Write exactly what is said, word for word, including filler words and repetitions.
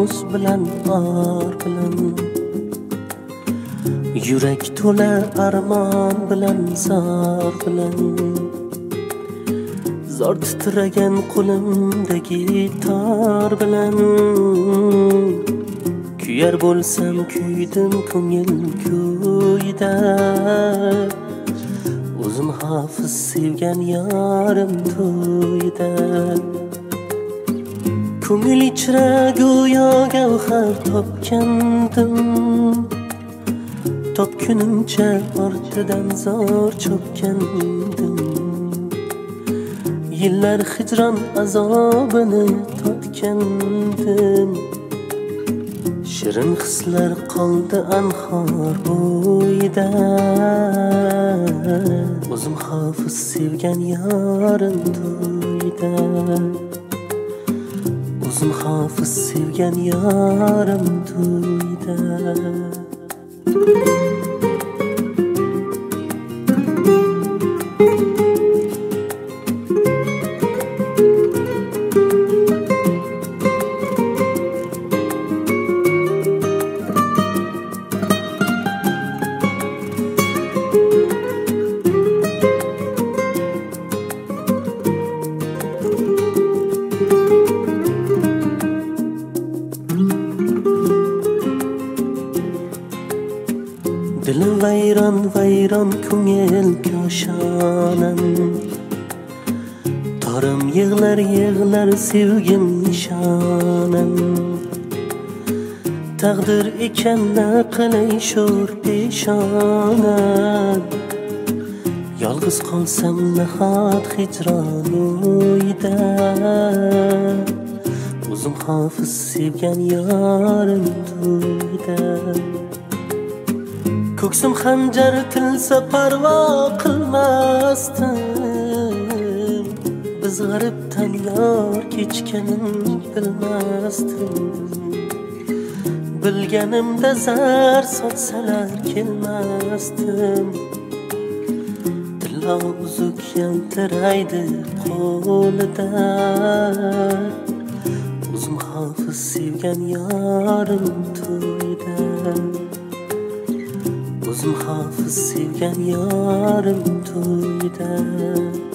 nomus bilan or bilan yurak to'la armon bilan zor bilan zor titragan qo'limdagi tor bilan kuyar bo'lsam kuydim ko'ngil kuyda o'zim hofiz sevgan yorim to'yda ko'ngil ichra go'yo gavhar topgandim topgunimcha ortidan zor chopgandim yillar hijron azobini totgandim shirin hislar qoldi anhor bo'yida o'zim hofiz sevgan yorim to'yda o'zim hofiz sevgan yorim to'yda dilim vayron vayron ko'ngil koshonam torim yig'lar yig'lar sevgim nishonam taqdir ekan na qilay sho'r peshonam yolg'iz qolsam nahot hijron o'yda o'zim hofiz sevgan yorim to'yda ko'ksim xanjar tilsa parvo qilmasdim biz g'aribdan yor kechganim bilmasdim bilganimda zar sotsalar kelmasdim tillo uzuk yaltiraydi qo'lida o'zim hofiz sevgan yorim to'yda o'zim hofiz sevgan yorim to'yda